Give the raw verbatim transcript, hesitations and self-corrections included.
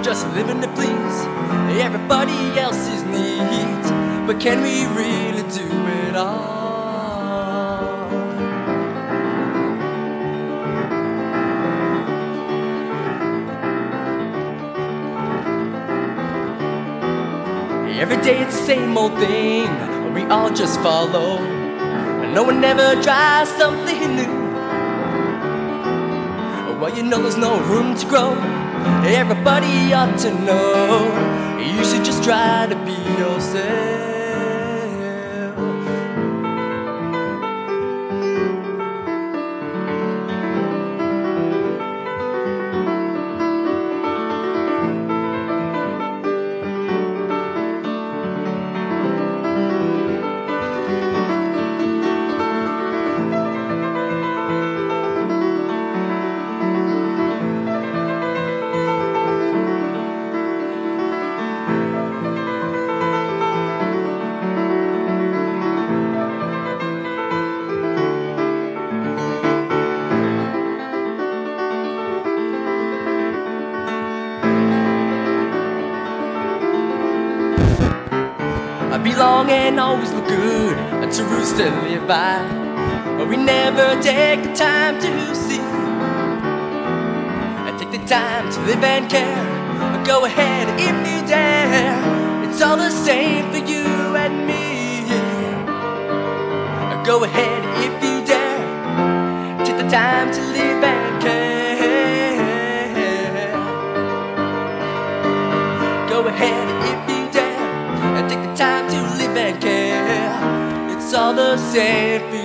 just living to please everybody else's needs. But can we really do it all? Every day it's the same old thing, we all just follow. No one ever tries something new. Well, you know there's no room to grow. Everybody ought to know you should just try to be yourself. Belong and always look good to roots to live by. We never take the time to see. Take the time to live and care. Go ahead if you dare. It's all the same for you and me. Go ahead if you dare. Take the time to live and care. Go ahead if you dare. Take the time to live and care. It's all the same for